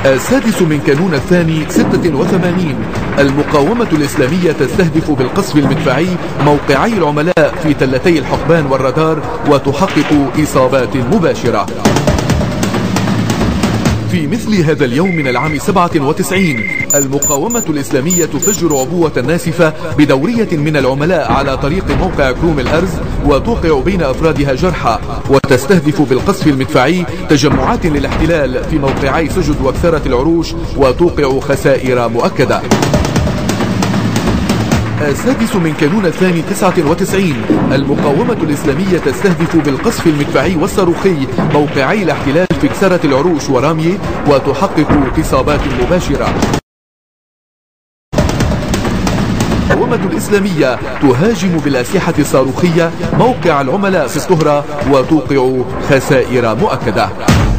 السادس من كانون الثاني 86. المقاومة الإسلامية تستهدف بالقصف المدفعي موقعي العملاء في تلتي الحقبان والرادار وتحقق إصابات مباشرة. في مثل هذا اليوم من العام 97 المقاومة الإسلامية تفجر عبوة ناسفة بدورية من العملاء على طريق موقع كروم الأرز وتوقع بين أفرادها جرحى، وتستهدف بالقصف المدفعي تجمعات للاحتلال في موقعي سجد وكثرة العروش وتوقع خسائر مؤكدة. السادس من كانون الثاني 99 المقاومة الإسلامية تستهدف بالقصف المدفعي والصاروخي موقعي الاحتلال في كسرة العروش ورامية وتحقق إصابات مباشرة. المقاومة الإسلامية تهاجم بالأسلحة الصاروخية موقع العملاء في الطهرة وتوقع خسائر مؤكدة.